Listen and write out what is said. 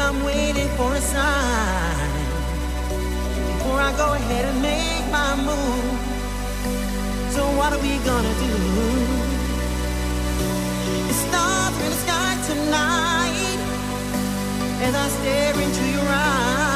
I'm waiting for a sign before I go ahead and make my move. So what are we gonna do? It stars in the sky tonight as I stare into your eyes.